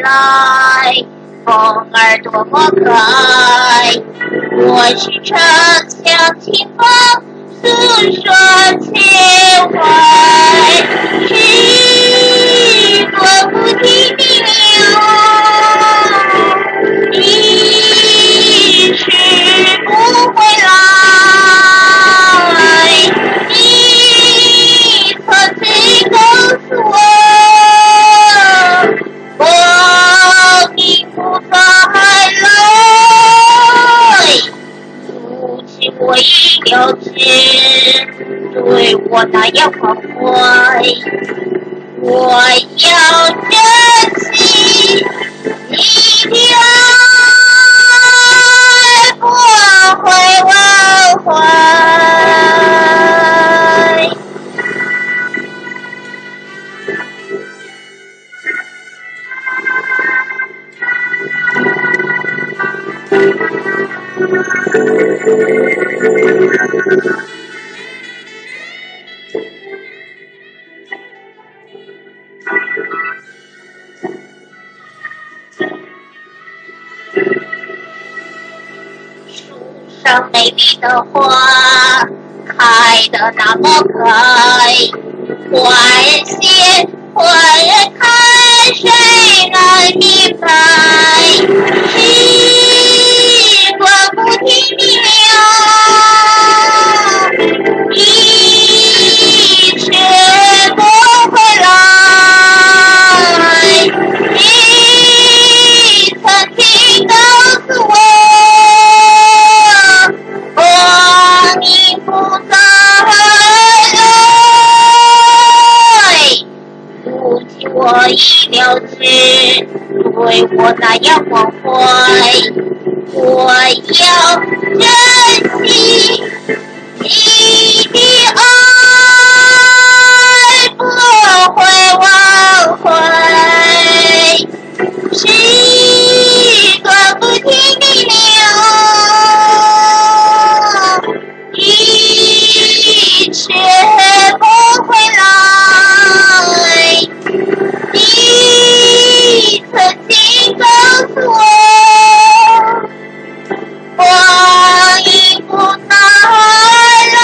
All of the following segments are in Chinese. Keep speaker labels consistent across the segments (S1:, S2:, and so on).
S1: 来，风儿多么可爱。我是城乡情风，诉说情怀，是我不停的流，一去不回来。你曾经告诉我，光阴不再来，如今我已了解，对我那样狂欢，我要珍惜你的爱，不会忘怀。树上美丽的花开得那么可爱，花人谢，花人开，谁来明白？时光不停地流，一去不回来。你曾经告诉我，光阴不再来，如今我已了解，对我那样关怀，我要珍惜你的爱，不会忘怀。时光不停地流，一去不回来。你曾经告诉我，光阴不再来，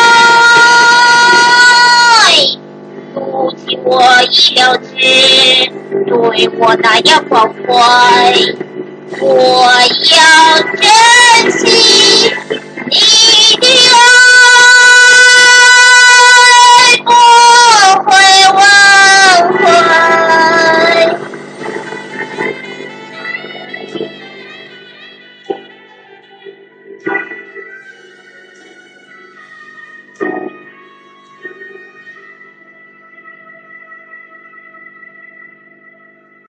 S1: 如今我已了解，对我那样关怀，我要珍惜